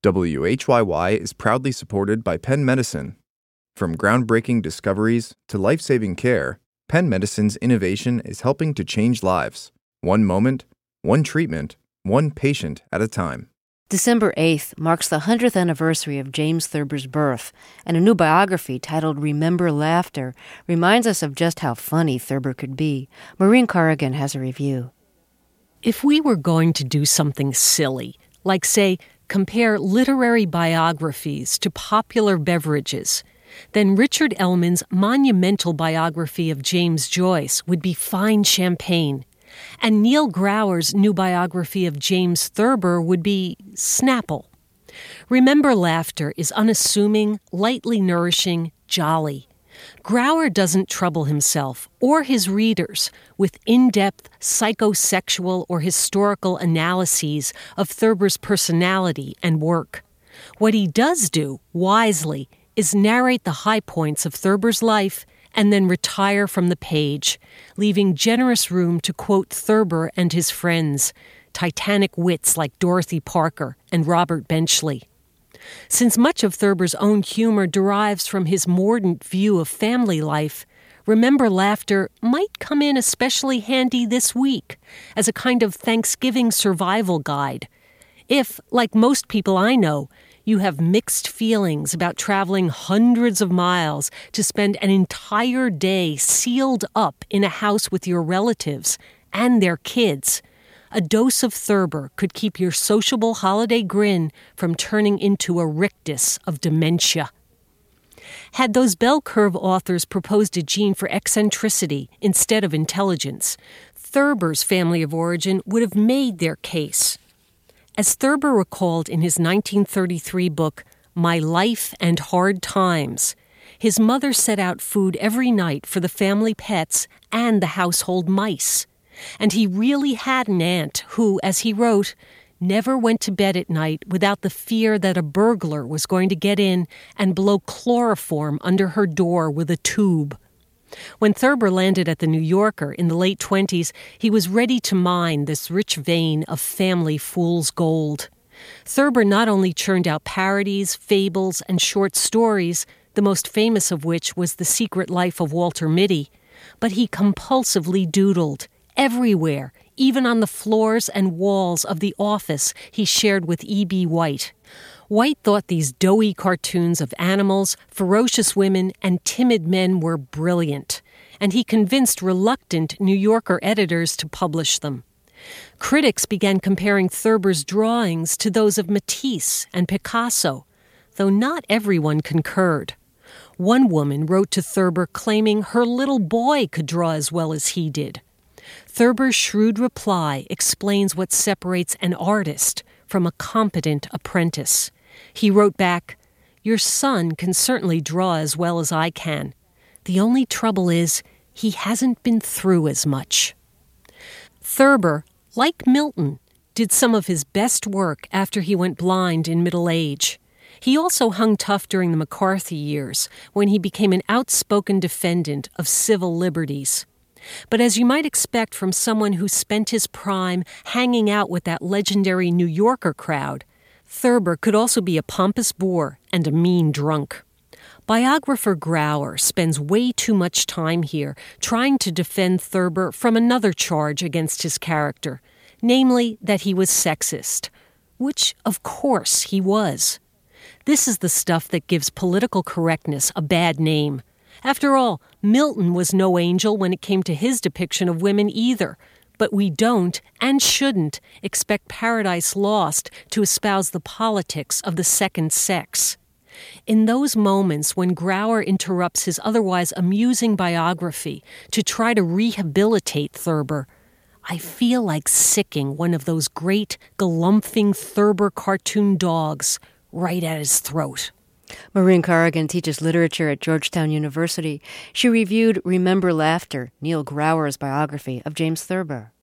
WHYY is proudly supported by Penn Medicine. From groundbreaking discoveries to life-saving care, Penn Medicine's innovation is helping to change lives. One moment, one treatment, one patient at a time. December 8th marks the 100th anniversary of James Thurber's birth, and a new biography titled Remember Laughter reminds us of just how funny Thurber could be. Maureen Corrigan has a review. If we were going to do something silly, like, say, compare literary biographies to popular beverages, then Richard Ellman's monumental biography of James Joyce would be fine champagne, and Neil Grauer's new biography of James Thurber would be Snapple. Remember Laughter is unassuming, lightly nourishing, jolly. Grauer doesn't trouble himself or his readers with in-depth psychosexual or historical analyses of Thurber's personality and work. What he does do, wisely, is narrate the high points of Thurber's life and then retire from the page, leaving generous room to quote Thurber and his friends, titanic wits like Dorothy Parker and Robert Benchley. Since much of Thurber's own humor derives from his mordant view of family life, Remember Laughter might come in especially handy this week as a kind of Thanksgiving survival guide. If, like most people I know, you have mixed feelings about traveling hundreds of miles to spend an entire day sealed up in a house with your relatives and their kids, a dose of Thurber could keep your sociable holiday grin from turning into a rictus of dementia. Had those bell curve authors proposed a gene for eccentricity instead of intelligence, Thurber's family of origin would have made their case. As Thurber recalled in his 1933 book, My Life and Hard Times, his mother set out food every night for the family pets and the household mice. And he really had an aunt who, as he wrote, never went to bed at night without the fear that a burglar was going to get in and blow chloroform under her door with a tube. When Thurber landed at the New Yorker in the late 20s, he was ready to mine this rich vein of family fool's gold. Thurber not only churned out parodies, fables, and short stories, the most famous of which was The Secret Life of Walter Mitty, but he compulsively doodled, everywhere, even on the floors and walls of the office he shared with E.B. White. White thought these doughy cartoons of animals, ferocious women, and timid men were brilliant, and he convinced reluctant New Yorker editors to publish them. Critics began comparing Thurber's drawings to those of Matisse and Picasso, though not everyone concurred. One woman wrote to Thurber claiming her little boy could draw as well as he did. Thurber's shrewd reply explains what separates an artist from a competent apprentice. He wrote back, "Your son can certainly draw as well as I can. The only trouble is he hasn't been through as much." Thurber, like Milton, did some of his best work after he went blind in middle age. He also hung tough during the McCarthy years, when he became an outspoken defendant of civil liberties. But as you might expect from someone who spent his prime hanging out with that legendary New Yorker crowd, Thurber could also be a pompous bore and a mean drunk. Biographer Grauer spends way too much time here trying to defend Thurber from another charge against his character, namely that he was sexist, which, of course, he was. This is the stuff that gives political correctness a bad name. After all, Milton was no angel when it came to his depiction of women either, but we don't, and shouldn't, expect Paradise Lost to espouse the politics of the second sex. In those moments when Grauer interrupts his otherwise amusing biography to try to rehabilitate Thurber, I feel like sicking one of those great, galumphing Thurber cartoon dogs right at his throat. Maureen Corrigan teaches literature at Georgetown University. She reviewed Remember Laughter, Neil Grauer's biography of James Thurber.